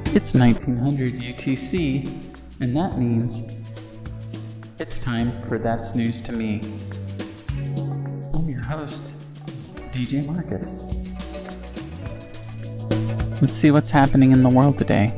It's 1900 UTC, and that means it's time for That's News to Me. I'm your host, DJ Marcus. Let's see what's happening in the world today.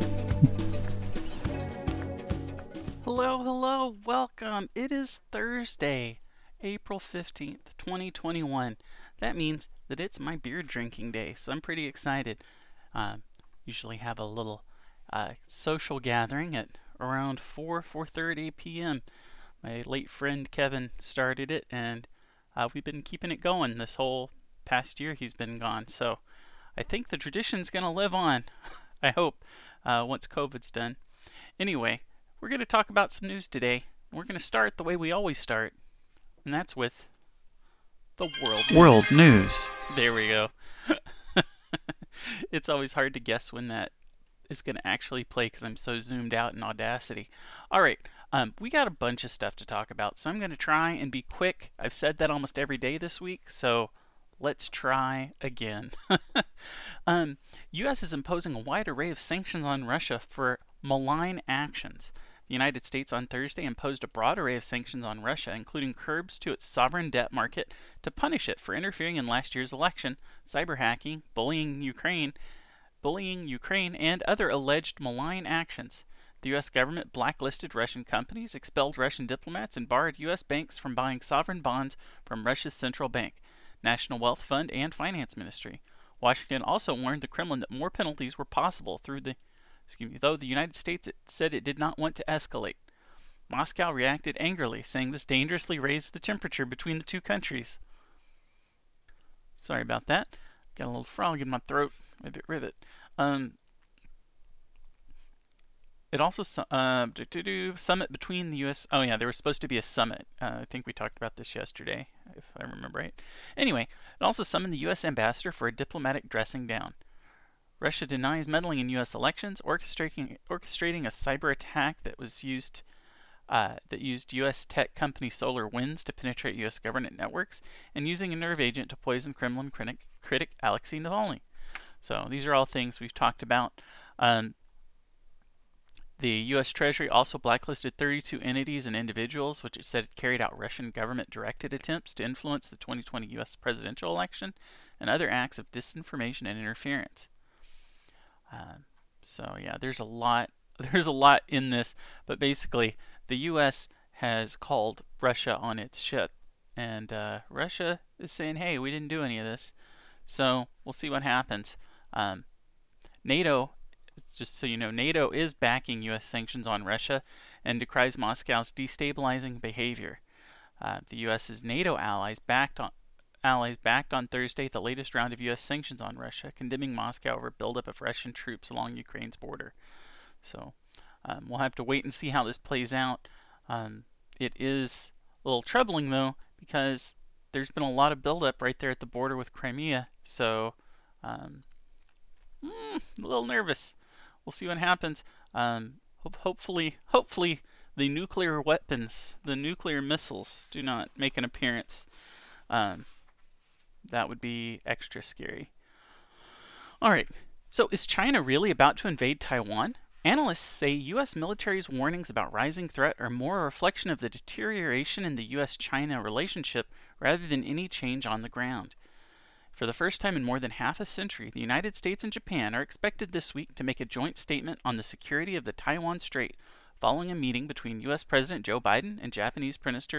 Hello, welcome. It is Thursday, April 15th, 2021. That means that it's my beer drinking day, so I'm pretty excited. Usually have a little social gathering at around 4:30 p.m. My late friend Kevin started it, and we've been keeping it going this whole past year he's been gone. So I think the tradition's going to live on, I hope, once COVID's done. Anyway, we're going to talk about some news today. We're going to start the way we always start, and that's with the world news. There we go. It's always hard to guess when that is going to actually play because I'm so zoomed out in Audacity. All right, we got a bunch of stuff to talk about, so I'm going to try and be quick. I've said that almost every day this week, so let's try again. U.S. is imposing a wide array of sanctions on Russia for malign actions. The United States on Thursday imposed a broad array of sanctions on Russia, including curbs to its sovereign debt market to punish it for interfering in last year's election, cyber hacking, bullying Ukraine, and other alleged malign actions. The U.S. government blacklisted Russian companies, expelled Russian diplomats, and barred U.S. banks from buying sovereign bonds from Russia's central bank, National Wealth Fund, and Finance Ministry. Washington also warned the Kremlin that more penalties were possible though the United States said it did not want to escalate. Moscow reacted angrily, saying this dangerously raised the temperature between the two countries. Sorry about that. Got a little frog in my throat. Ribbit, ribbit. It also summit between the U.S. Oh yeah, there was supposed to be a summit. I think we talked about this yesterday, if I remember right. Anyway, it also summoned the U.S. ambassador for a diplomatic dressing down. Russia denies meddling in U.S. elections, orchestrating a cyber attack that used U.S. tech company SolarWinds to penetrate U.S. government networks, and using a nerve agent to poison Kremlin critic Alexei Navalny. So these are all things we've talked about. The U.S. Treasury also blacklisted 32 entities and individuals, which it said carried out Russian government-directed attempts to influence the 2020 U.S. presidential election and other acts of disinformation and interference. So yeah, there's a lot in this, but basically the U.S. has called Russia on its shit, and Russia is saying, hey, we didn't do any of this. So we'll see what happens. NATO, just so you know, NATO is backing U.S. sanctions on Russia and decries Moscow's destabilizing behavior. The U.S.'s NATO allies backed on Thursday the latest round of U.S. sanctions on Russia, condemning Moscow over buildup of Russian troops along Ukraine's border. So we'll have to wait and see how this plays out. It is a little troubling, though, because there's been a lot of buildup right there at the border with Crimea. So a little nervous. We'll see what happens. Hopefully the nuclear weapons, the nuclear missiles, do not make an appearance. That would be extra scary. Alright, so is China really about to invade Taiwan? Analysts say U.S. military's warnings about rising threat are more a reflection of the deterioration in the U.S.-China relationship rather than any change on the ground. For the first time in more than half a century, the United States and Japan are expected this week to make a joint statement on the security of the Taiwan Strait following a meeting between U.S. President Joe Biden and Japanese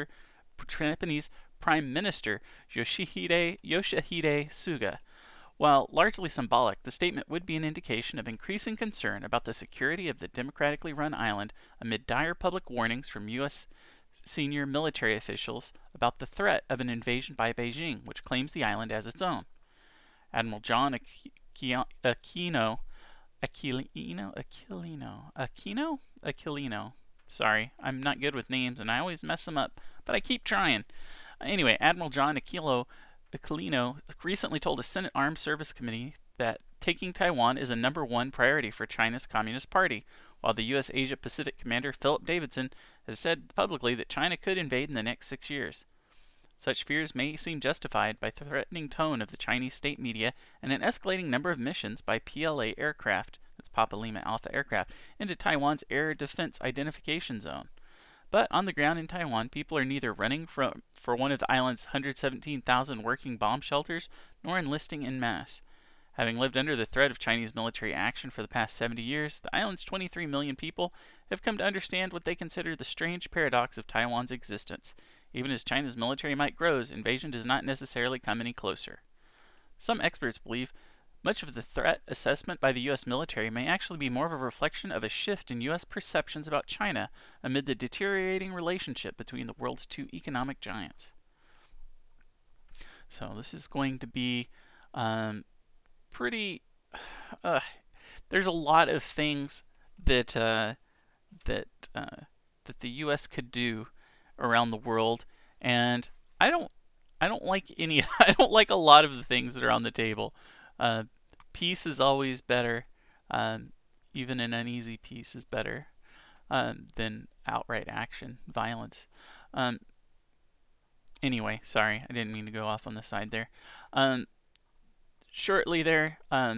Prime Minister Yoshihide Suga. While largely symbolic, the statement would be an indication of increasing concern about the security of the democratically run island amid dire public warnings from U.S. senior military officials about the threat of an invasion by Beijing, which claims the island as its own. Admiral John Aquilino. Sorry, I'm not good with names and I always mess them up, but I keep trying. Anyway, Admiral John Aquilino recently told a Senate Armed Service Committee that taking Taiwan is a number one priority for China's Communist Party, while the U.S. Asia-Pacific commander Philip Davidson has said publicly that China could invade in the next 6 years. Such fears may seem justified by the threatening tone of the Chinese state media and an escalating number of missions by PLA aircraft that's Papa Lima Alpha aircraft into Taiwan's Air Defense Identification Zone. But on the ground in Taiwan, people are neither running for one of the island's 117,000 working bomb shelters nor enlisting en masse. Having lived under the threat of Chinese military action for the past 70 years, the island's 23 million people have come to understand what they consider the strange paradox of Taiwan's existence. Even as China's military might grows, invasion does not necessarily come any closer. Some experts believe much of the threat assessment by the U.S. military may actually be more of a reflection of a shift in U.S. perceptions about China amid the deteriorating relationship between the world's two economic giants. So this is going to be pretty. There's a lot of things that that the U.S. could do around the world, and I don't like any. I don't like a lot of the things that are on the table. Peace is always better. Even an uneasy peace is better than outright action, violence. Anyway, sorry, I didn't mean to go off on the side there. Shortly there,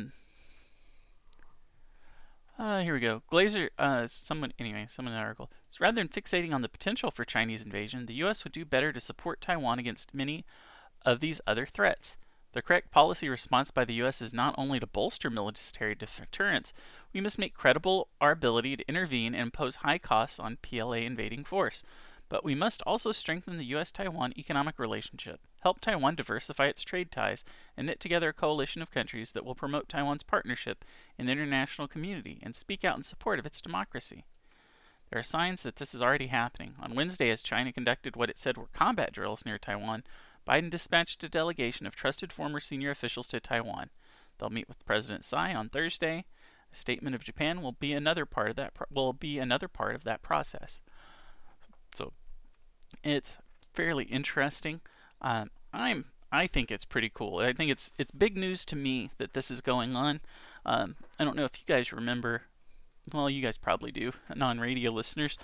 here we go. Glazer, someone in the article. So rather than fixating on the potential for Chinese invasion, the U.S. would do better to support Taiwan against many of these other threats. The correct policy response by the U.S. is not only to bolster military deterrence, we must make credible our ability to intervene and impose high costs on PLA invading force. But we must also strengthen the U.S.-Taiwan economic relationship, help Taiwan diversify its trade ties, and knit together a coalition of countries that will promote Taiwan's partnership in the international community and speak out in support of its democracy. There are signs that this is already happening. On Wednesday, as China conducted what it said were combat drills near Taiwan, Biden dispatched a delegation of trusted former senior officials to Taiwan. They'll meet with President Tsai on Thursday. A statement of Japan will be another part of that process. So it's fairly interesting. I think it's pretty cool. I think it's big news to me that this is going on. I don't know if you guys remember. Well, you guys probably do, non-radio listeners.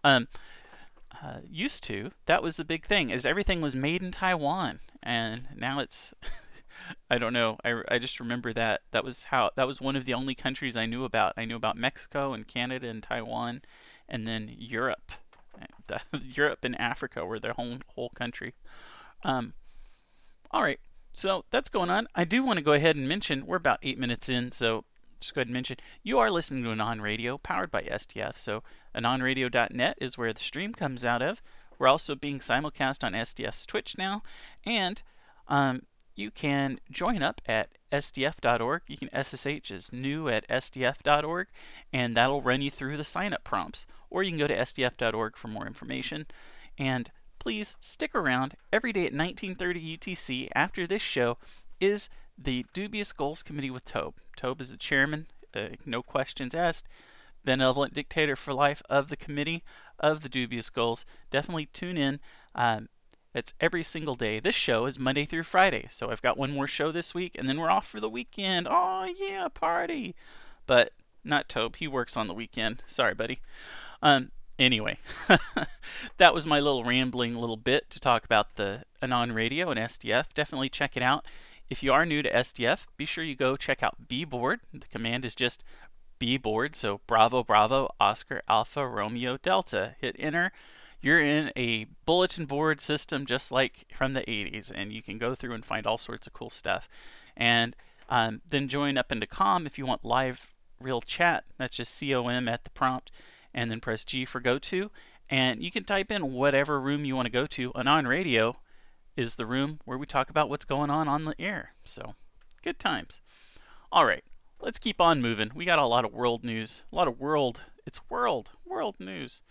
Used to, that was the big thing, is everything was made in Taiwan, and now it's I don't know. I just remember that was one of the only countries I knew about. I knew about Mexico and Canada and Taiwan, and then Europe. Europe and Africa were their whole country. All right, so that's going on. I do want to go ahead and mention we're about 8 minutes in, so just go ahead and mention you are listening to Anon Radio powered by SDF. So anonradio.net is where the stream comes out of. We're also being simulcast on SDF's Twitch now, and you can join up at sdf.org. You can SSH is new at sdf.org, and that'll run you through the sign-up prompts. Or you can go to sdf.org for more information. And please stick around. Every day at 1930 UTC after this show is the Dubious Goals Committee with Tobe. Tobe is the chairman, no questions asked, benevolent dictator for life of the committee of the Dubious Goals. Definitely tune in. It's every single day. This show is Monday through Friday, so I've got one more show this week, and then we're off for the weekend. Oh, yeah, party. But not Tobe. He works on the weekend. Sorry, buddy. Anyway, that was my little rambling little bit to talk about the Anon Radio and SDF. Definitely check it out. If you are new to SDF, be sure you go check out bboard. The command is just bboard, so Bravo, Bravo, Oscar, Alpha, Romeo, Delta. Hit enter. You're in a bulletin board system just like from the 80s, and you can go through and find all sorts of cool stuff. And then join up into COM if you want live real chat. That's just COM at the prompt, and then press G for go to. And you can type in whatever room you want to go to. Anon Radio is the room where we talk about what's going on the air. So, good times. All right, let's keep on moving. We got a lot of world news. It's world news.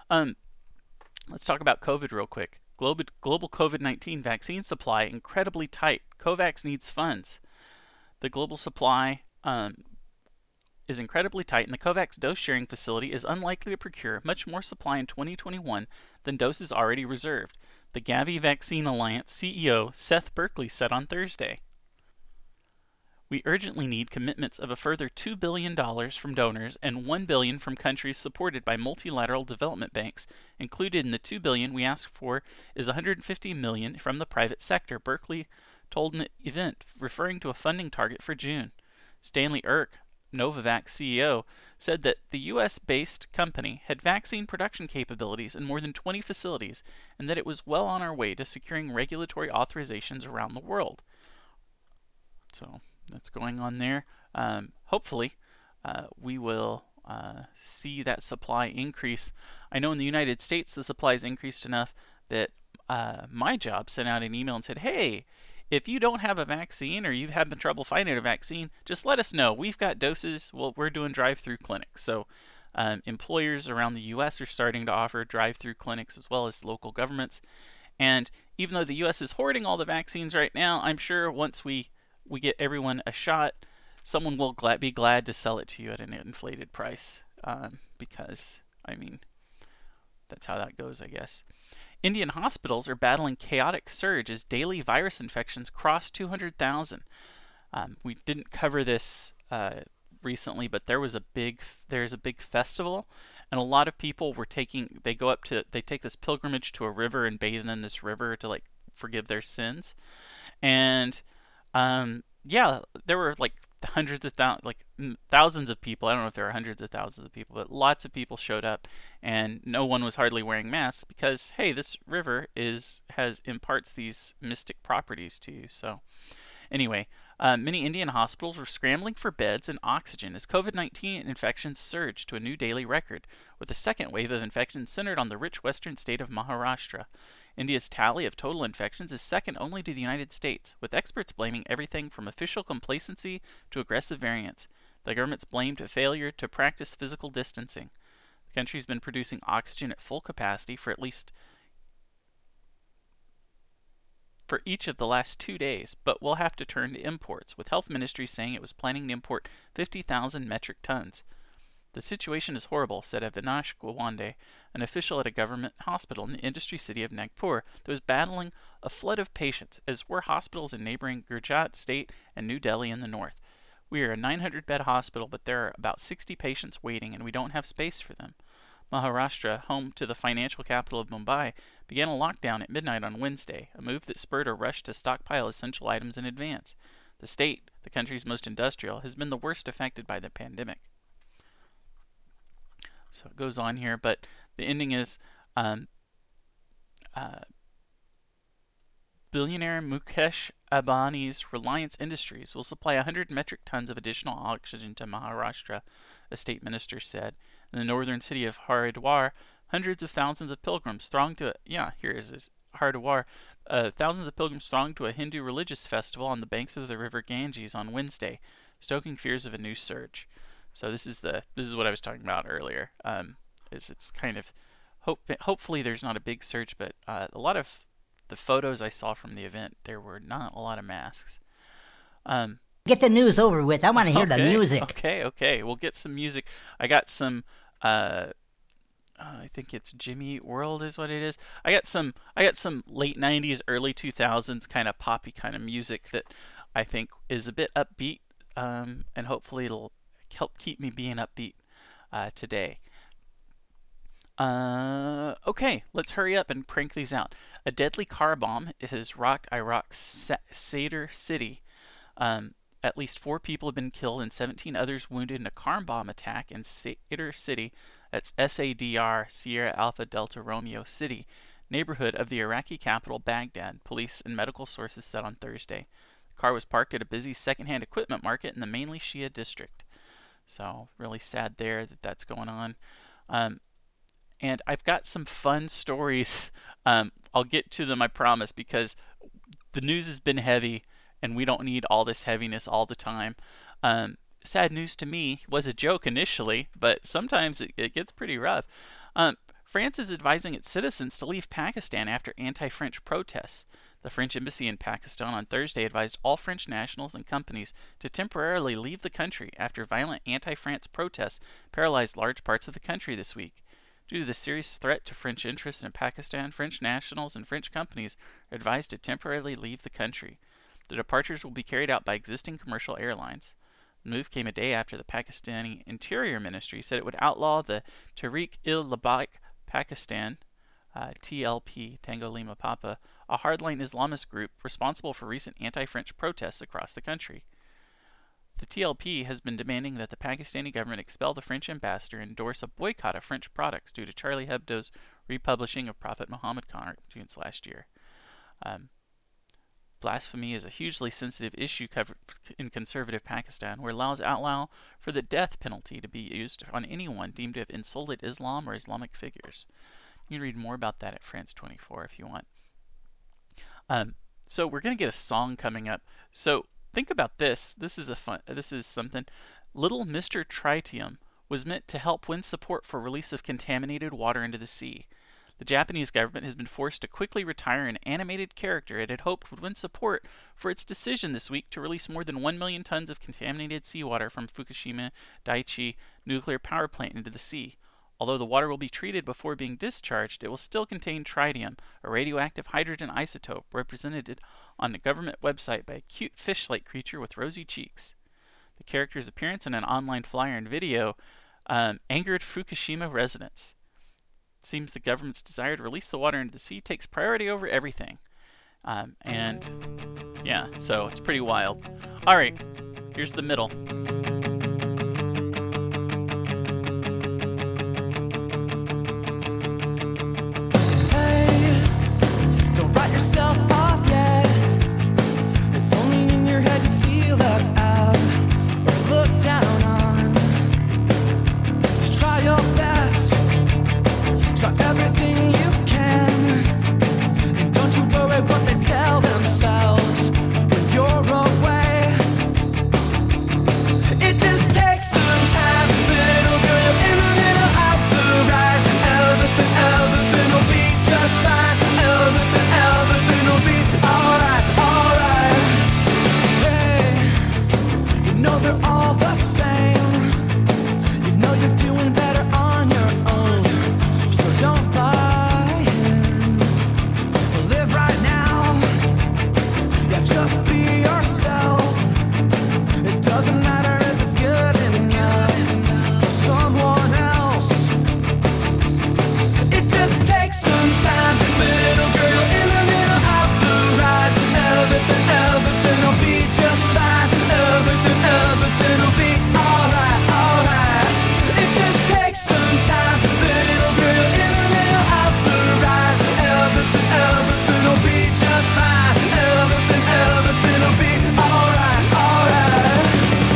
Let's talk about COVID real quick. Global COVID-19 vaccine supply incredibly tight. COVAX needs funds. The global supply is incredibly tight, and the COVAX dose sharing facility is unlikely to procure much more supply in 2021 than doses already reserved, the Gavi Vaccine Alliance CEO Seth Berkley said on Thursday. We urgently need commitments of a further $2 billion from donors and $1 billion from countries supported by multilateral development banks. Included in the $2 billion we ask for is $150 million from the private sector, Berkley told an event referring to a funding target for June. Stanley Erck, Novavax CEO, said that the U.S.-based company had vaccine production capabilities in more than 20 facilities and that it was well on our way to securing regulatory authorizations around the world. So that's going on there. Hopefully, we will see that supply increase. I know in the United States the supply has increased enough that my job sent out an email and said, hey, if you don't have a vaccine or you've had trouble finding a vaccine, just let us know. We've got doses. Well, we're doing drive-through clinics. So employers around the U.S. are starting to offer drive-through clinics as well as local governments. And even though the U.S. is hoarding all the vaccines right now, I'm sure once we get everyone a shot, someone will be glad to sell it to you at an inflated price. Because, I mean, that's how that goes, I guess. Indian hospitals are battling chaotic surge as daily virus infections cross 200,000. We didn't cover this recently, but there's a big festival, and a lot of people they take this pilgrimage to a river and bathe in this river to like forgive their sins. And there were like thousands of people. I don't know if there are hundreds of thousands of people, but lots of people showed up, and no one was hardly wearing masks because, hey, this river imparts these mystic properties to you. So anyway, many Indian hospitals were scrambling for beds and oxygen as COVID-19 infections surged to a new daily record, with a second wave of infections centered on the rich western state of Maharashtra. India's tally of total infections is second only to the United States, with experts blaming everything from official complacency to aggressive variants. The government's blamed a failure to practice physical distancing. The country's been producing oxygen at full capacity for each of the last 2 days, but will have to turn to imports, with Health Ministry saying it was planning to import 50,000 metric tons. The situation is horrible, said Avinash Gawande, an official at a government hospital in the industry city of Nagpur that was battling a flood of patients, as were hospitals in neighboring Gujarat state and New Delhi in the north. We are a 900-bed hospital, but there are about 60 patients waiting, and we don't have space for them. Maharashtra, home to the financial capital of Mumbai, began a lockdown at midnight on Wednesday, a move that spurred a rush to stockpile essential items in advance. The state, the country's most industrial, has been the worst affected by the pandemic. So it goes on here, but the ending is billionaire Mukesh Ambani's Reliance Industries will supply 100 metric tons of additional oxygen to Maharashtra, a state minister said. In the northern city of Haridwar, hundreds of thousands of pilgrims thronged to Haridwar. Thousands of pilgrims thronged to a Hindu religious festival on the banks of the river Ganges on Wednesday, stoking fears of a new surge. So this is what I was talking about earlier. It's kind of hopefully there's not a big surge, but a lot of the photos I saw from the event, there were not a lot of masks. Get the news over with. I want to hear the music. Okay. We'll get some music. I got some. I think it's Jimmy Eat World is what it is. I got some late '90s, early 2000s kind of poppy kind of music that I think is a bit upbeat, and hopefully it'll help keep me being upbeat today. Okay, let's hurry up and crank these out. A deadly car bomb has rocked Iraq's Sadr city. At least 4 people have been killed and 17 others wounded in a car bomb attack in Sadr city. That's SADR, Sierra Alpha Delta Romeo City, neighborhood of the Iraqi capital Baghdad, police and medical sources said on Thursday. The car was parked at a busy second-hand equipment market in the mainly Shia district. So really sad there that that's going on. And I've got some fun stories. I'll get to them, I promise, because the news has been heavy and we don't need all this heaviness all the time. Sad news to me was a joke initially, but sometimes it gets pretty rough. France is advising its citizens to leave Pakistan after anti-French protests. The French embassy in Pakistan on Thursday advised all French nationals and companies to temporarily leave the country after violent anti-France protests paralyzed large parts of the country this week. Due to the serious threat to French interests in Pakistan, French nationals and French companies are advised to temporarily leave the country. The departures will be carried out by existing commercial airlines. The move came a day after the Pakistani Interior Ministry said it would outlaw the Tehreek-i-Labbaik Pakistan, TLP, Tango Lima Papa, a hardline Islamist group responsible for recent anti-French protests across the country. The TLP has been demanding that the Pakistani government expel the French ambassador and endorse a boycott of French products due to Charlie Hebdo's republishing of Prophet Muhammad cartoons last year. Blasphemy is a hugely sensitive issue in conservative Pakistan, where laws outlaw for the death penalty to be used on anyone deemed to have insulted Islam or Islamic figures. You can read more about that at France 24 if you want. So we're going to get a song coming up. So think about this. This is something. Little Mr. Tritium was meant to help win support for release of contaminated water into the sea. The Japanese government has been forced to quickly retire an animated character it had hoped would win support for its decision this week to release more than 1 million tons of contaminated seawater from Fukushima Daiichi nuclear power plant into the sea. Although the water will be treated before being discharged, it will still contain tritium, a radioactive hydrogen isotope represented on the government website by a cute fish-like creature with rosy cheeks. The character's appearance in an online flyer and video angered Fukushima residents. It seems the government's desire to release the water into the sea takes priority over everything. And yeah, so it's pretty wild. Alright, here's the middle. Hey, don't write yourself off yet. It's only in your head you feel left out or looked down on. Just try your best. Try everything you can, and don't you worry what they tell themselves when you're away. It just takes some time, little girl, in a little out the right. Everything will be just fine. Everything will be alright, alright. Hey, you know they're all the same. You know you're doing better on your own. Don't buy in. Live right now. Yeah, just be yourself. It doesn't matter if it's good enough for someone else. It just takes some time, little girl, in a little out the ride. Everything will be just fine. Everything will be alright, alright. It just takes some time, little girl, in a little out the ride. Everything will be just fine. Everything will be alright, alright.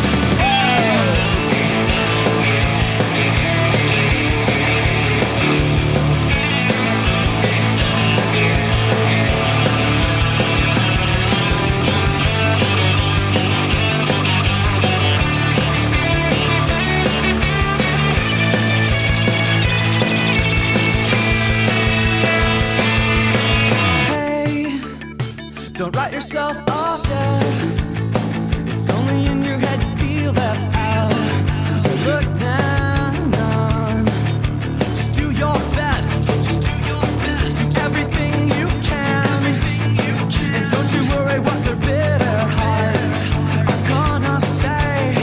Don't write yourself off yet. It's only in your head you feel left out or looked down on. Just do your best. Do everything you can. And don't you worry what their bitter hearts are gonna say.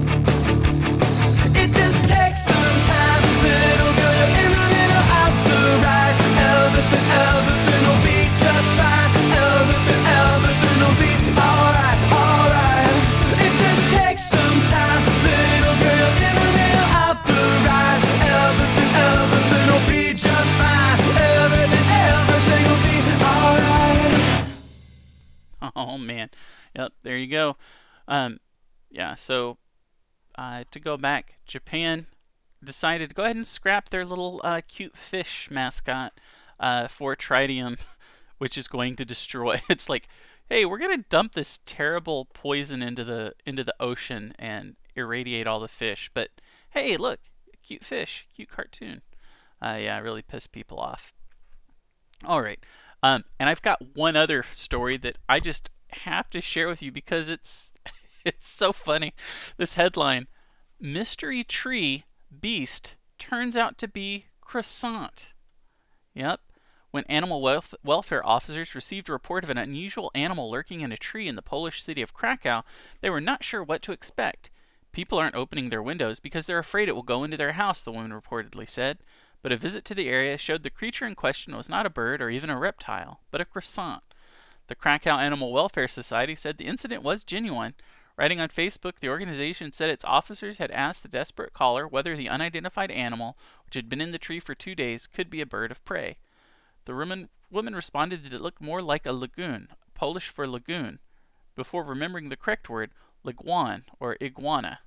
It just takes some time, little girl, in a little out the right. Everything will be just fine. Everything will be alright, alright. It just takes some time, little girl, in a little out the right. Everything will be just fine. Everything will be alright. Oh man. Yep, there you go. Yeah, so to go back, Japan decided to go ahead and scrap their little cute fish mascot for tritium, which is going to destroy. It's like, hey, we're gonna dump this terrible poison into the ocean and irradiate all the fish. But hey, look, cute fish, cute cartoon. Yeah, it really pissed people off. All right, and I've got one other story that I just have to share with you because it's so funny. This headline: Mystery Tree Beast turns out to be croissant. Yep. When animal welfare officers received a report of an unusual animal lurking in a tree in the Polish city of Krakow, they were not sure what to expect. People aren't opening their windows because they're afraid it will go into their house, the woman reportedly said. But a visit to the area showed the creature in question was not a bird or even a reptile, but a croissant. The Krakow Animal Welfare Society said the incident was genuine. Writing on Facebook, the organization said its officers had asked the desperate caller whether the unidentified animal, which had been in the tree for 2 days, could be a bird of prey. The woman responded that it looked more like a lagoon, Polish for lagoon, before remembering the correct word, liguan, or iguana.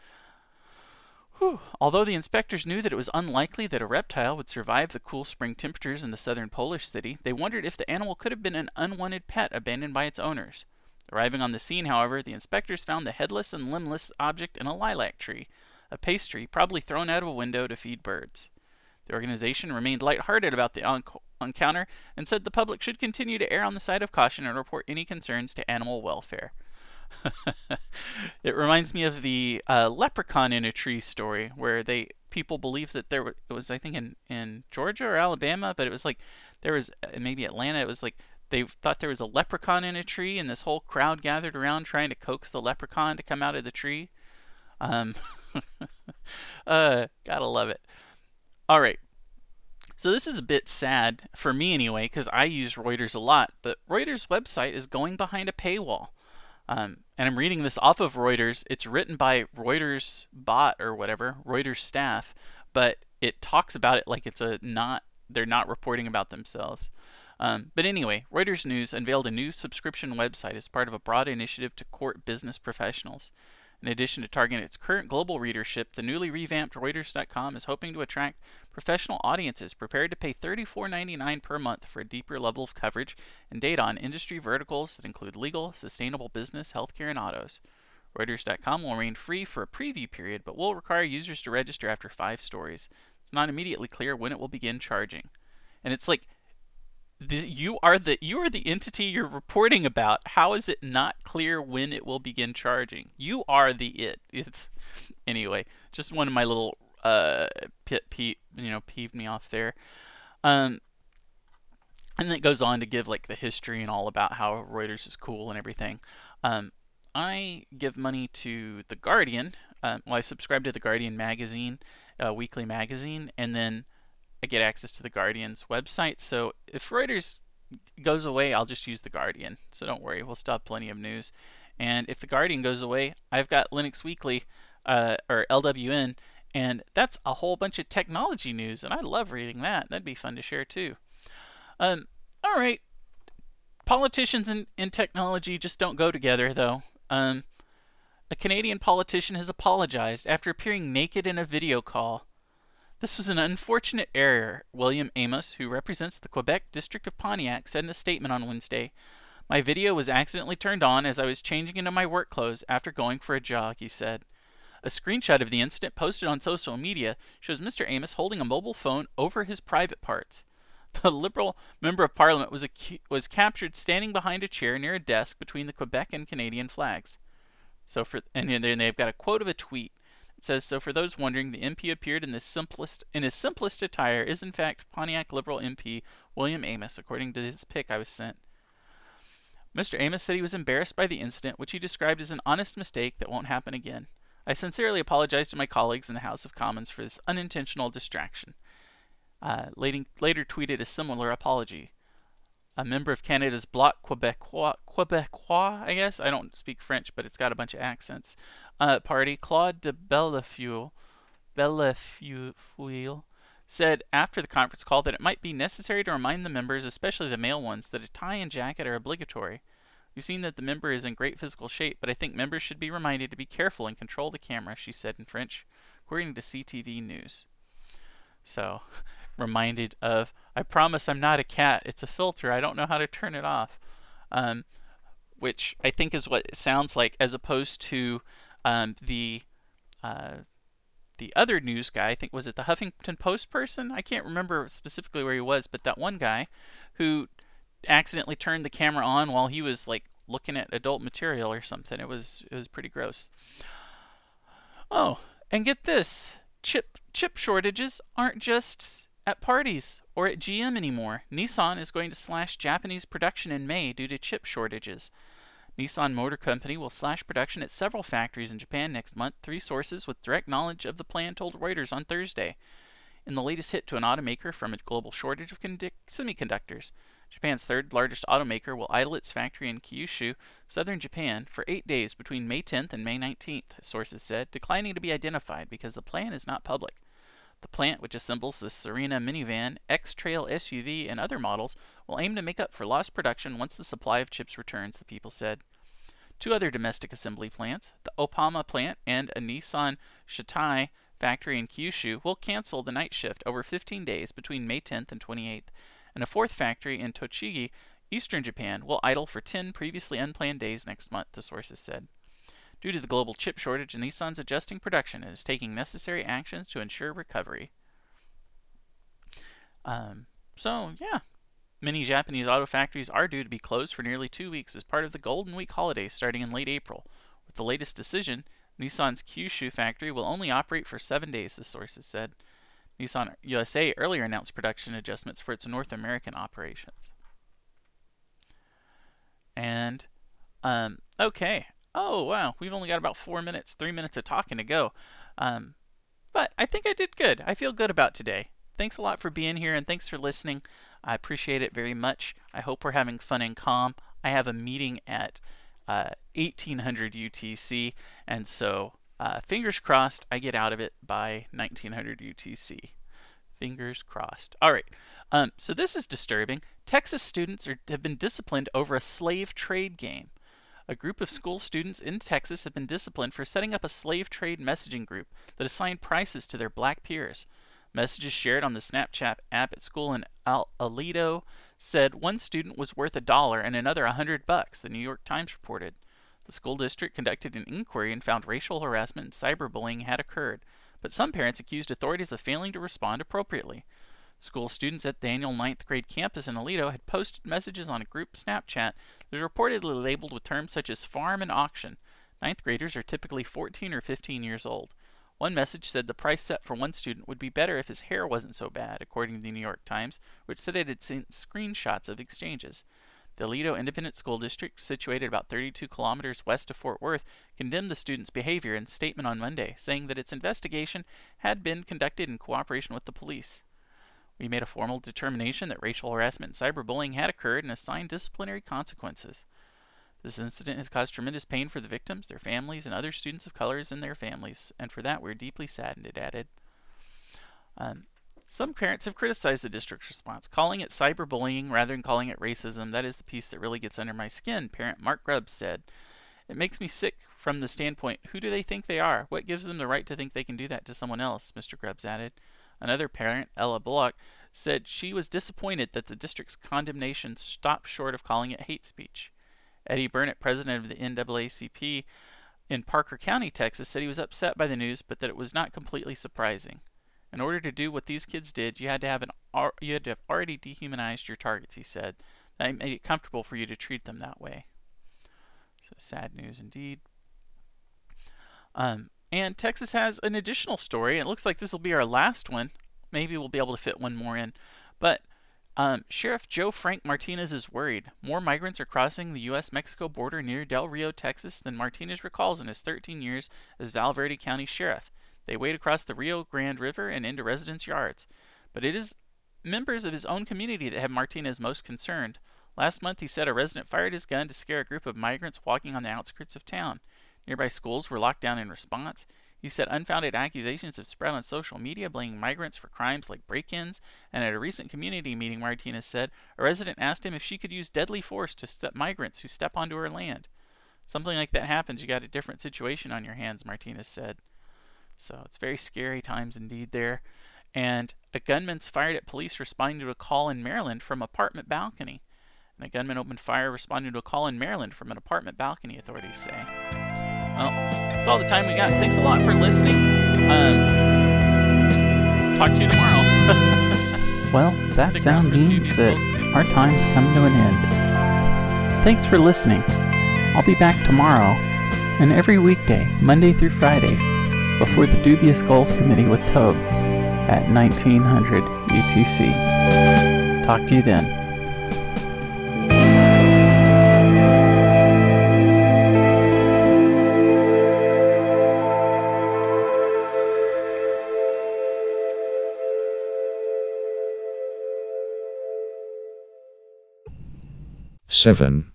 Although the inspectors knew that it was unlikely that a reptile would survive the cool spring temperatures in the southern Polish city, they wondered if the animal could have been an unwanted pet abandoned by its owners. Arriving on the scene, however, the inspectors found the headless and limbless object in a lilac tree, a pastry probably thrown out of a window to feed birds. The organization remained lighthearted about the encounter and said the public should continue to err on the side of caution and report any concerns to animal welfare. It reminds me of the leprechaun in a tree story, where people believed that it was I think in Georgia or Alabama, but it was like there was maybe Atlanta. It was like they thought there was a leprechaun in a tree, and this whole crowd gathered around trying to coax the leprechaun to come out of the tree. Gotta love it. All right. So this is a bit sad, for me anyway, because I use Reuters a lot, but Reuters' website is going behind a paywall. And I'm reading this off of Reuters. It's written by Reuters bot or whatever, Reuters staff, but it talks about it like they're not reporting about themselves. But anyway, Reuters News unveiled a new subscription website as part of a broad initiative to court business professionals. In addition to targeting its current global readership, the newly revamped Reuters.com is hoping to attract professional audiences prepared to pay $34.99 per month for a deeper level of coverage and data on industry verticals that include legal, sustainable business, healthcare, and autos. Reuters.com will remain free for a preview period, but will require users to register after 5 stories. It's not immediately clear when it will begin charging. And it's like, you are the entity you're reporting about. How is it not clear when it will begin charging? You are it's anyway, just one of my little peeved me off there. And then it goes on to give like the history and all about how Reuters is cool and everything. I give money to The Guardian. I subscribe to The Guardian magazine, weekly magazine, and then I get access to The Guardian's website. So if Reuters goes away, I'll just use The Guardian. So don't worry, we'll still have plenty of news. And if The Guardian goes away, I've got Linux Weekly, or LWN, and that's a whole bunch of technology news, and I love reading that. That'd be fun to share too. All right. Politicians and technology just don't go together, though. A Canadian politician has apologized after appearing naked in a video call. This was an unfortunate error, William Amos, who represents the Quebec district of Pontiac, said in a statement on Wednesday. My video was accidentally turned on as I was changing into my work clothes after going for a jog, he said. A screenshot of the incident posted on social media shows Mr. Amos holding a mobile phone over his private parts. The Liberal member of Parliament was captured standing behind a chair near a desk between the Quebec and Canadian flags. And then they've got a quote of a tweet. It says, so for those wondering, the MP appeared in his simplest attire is in fact Pontiac Liberal MP William Amos, according to his pic I was sent. Mr. Amos said he was embarrassed by the incident, which he described as an honest mistake that won't happen again. I sincerely apologize to my colleagues in the House of Commons for this unintentional distraction. Later tweeted a similar apology. A member of Canada's Bloc Québécois, I guess, I don't speak French, but it's got a bunch of accents, party, Claude de Bellefeuille, said after the conference call that it might be necessary to remind the members, especially the male ones, that a tie and jacket are obligatory. We've seen that the member is in great physical shape, but I think members should be reminded to be careful and control the camera, she said in French, according to CTV News. So, reminded of, I promise I'm not a cat, it's a filter, I don't know how to turn it off. Which I think is what it sounds like, as opposed to the other news guy. I think, was it the Huffington Post person? I can't remember specifically where he was, but that one guy who accidentally turned the camera on while he was like looking at adult material or something. It was pretty gross. Oh, and get this. Chip shortages aren't just at parties or at GM anymore. Nissan is going to slash Japanese production in May due to chip shortages. Nissan Motor Company will slash production at several factories in Japan next month, 3 sources with direct knowledge of the plan told Reuters on Thursday. In the latest hit to an automaker from a global shortage of semiconductors, Japan's third largest automaker will idle its factory in Kyushu, southern Japan, for 8 days between May 10th and May 19th, sources said, declining to be identified because the plan is not public. The plant, which assembles the Serena minivan, X-Trail SUV, and other models, will aim to make up for lost production once the supply of chips returns, the people said. 2 other domestic assembly plants, the Opama plant and a Nissan Shitai factory in Kyushu, will cancel the night shift over 15 days between May 10th and 28th, and a 4th factory in Tochigi, eastern Japan, will idle for 10 previously unplanned days next month, the sources said. Due to the global chip shortage, Nissan's adjusting production and is taking necessary actions to ensure recovery. Many Japanese auto factories are due to be closed for nearly 2 weeks as part of the Golden Week holiday starting in late April. With the latest decision, Nissan's Kyushu factory will only operate for 7 days, the sources said. Nissan USA earlier announced production adjustments for its North American operations. And, okay. Oh, wow, we've only got about 4 minutes, 3 minutes of talking to go. But I think I did good. I feel good about today. Thanks a lot for being here, and thanks for listening. I appreciate it very much. I hope we're having fun and calm. I have a meeting at 1800 UTC, and so fingers crossed I get out of it by 1900 UTC. Fingers crossed. All right, so this is disturbing. Texas students have been disciplined over a slave trade game. A group of school students in Texas have been disciplined for setting up a slave trade messaging group that assigned prices to their black peers. Messages shared on the Snapchat app at school in Aledo said one student was worth $1 and another $100, the New York Times reported. The school district conducted an inquiry and found racial harassment and cyberbullying had occurred, but some parents accused authorities of failing to respond appropriately. School students at the annual 9th grade campus in Aledo had posted messages on a group Snapchat that was reportedly labeled with terms such as farm and auction. 9th graders are typically 14 or 15 years old. One message said the price set for one student would be better if his hair wasn't so bad, according to the New York Times, which said it had seen screenshots of exchanges. The Aledo Independent School District, situated about 32 kilometers west of Fort Worth, condemned the student's behavior in a statement on Monday, saying that its investigation had been conducted in cooperation with the police. We made a formal determination that racial harassment and cyberbullying had occurred and assigned disciplinary consequences. This incident has caused tremendous pain for the victims, their families, and other students of color and their families, and for that we're deeply saddened, it added. Some parents have criticized the district's response, calling it cyberbullying rather than calling it racism. That is the piece that really gets under my skin, parent Mark Grubbs said. It makes me sick from the standpoint, who do they think they are? What gives them the right to think they can do that to someone else? Mr. Grubbs added. Another parent, Ella Bullock, said she was disappointed that the district's condemnation stopped short of calling it hate speech. Eddie Burnett, president of the NAACP in Parker County, Texas, said he was upset by the news, but that it was not completely surprising. In order to do what these kids did, you had to have already dehumanized your targets, he said. That made it comfortable for you to treat them that way. So sad news indeed. And Texas has an additional story. It looks like this will be our last one. Maybe we'll be able to fit one more in. But Sheriff Joe Frank Martinez is worried. More migrants are crossing the U.S.-Mexico border near Del Rio, Texas than Martinez recalls in his 13 years as Val Verde County Sheriff. They wade across the Rio Grande River and into residents' yards. But it is members of his own community that have Martinez most concerned. Last month, he said a resident fired his gun to scare a group of migrants walking on the outskirts of town. Nearby schools were locked down in response. He said unfounded accusations have spread on social media, blaming migrants for crimes like break-ins, and at a recent community meeting, Martinez said, a resident asked him if she could use deadly force to stop migrants who step onto her land. Something like that happens, you got a different situation on your hands, Martinez said. So it's very scary times indeed there. And a gunman's fired at police responding to a call in Maryland from an apartment balcony. And a gunman opened fire responding to a call in Maryland from an apartment balcony, authorities say. Well, that's all the time we got. Thanks a lot for listening. Talk to you tomorrow. Well, that Stick around sound for the means Dubious that Goals Committee. our time's come to an end. Thanks for listening. I'll be back tomorrow and every weekday, Monday through Friday, before the Dubious Goals Committee with Tobe at 1900 UTC. Talk to you then. 7.